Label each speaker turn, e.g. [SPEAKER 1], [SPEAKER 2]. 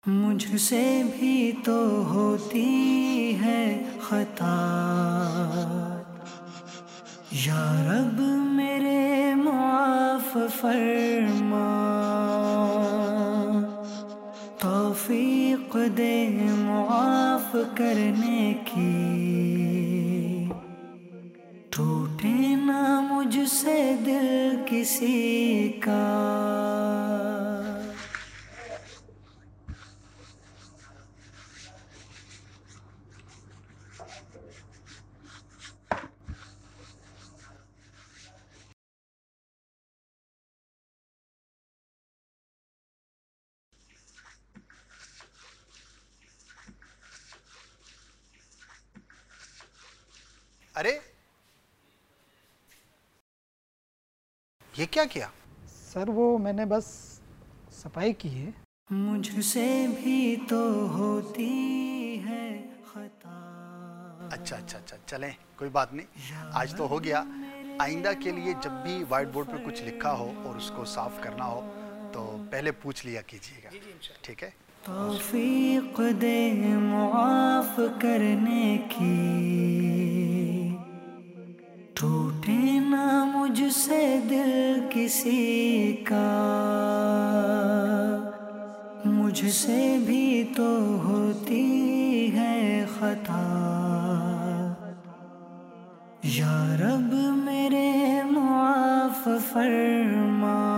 [SPEAKER 1] मुझसे भी तो होती है खता, या रब मेरे मुआफ़ फरमा। तौफ़ीक़ दे मुआफ़ करने की, टूटे ना मुझसे दिल किसी का।
[SPEAKER 2] अरे ये क्या किया?
[SPEAKER 3] सर वो मैंने बस सफाई की है।
[SPEAKER 1] मुझसे भी तो होती है खता।
[SPEAKER 2] अच्छा अच्छा अच्छा, चलें, कोई बात नहीं, आज तो हो गया। आइंदा के लिए जब भी व्हाइट बोर्ड पे कुछ लिखा हो और उसको साफ करना हो तो पहले पूछ लिया कीजिएगा। ठीक है?
[SPEAKER 1] तौफ़ीक़ दे मुआफ़ करने की, टूटे ना मुझसे दिल किसी का। मुझसे भी तो होती है खता, या रब मेरे मुआफ़ फरमा।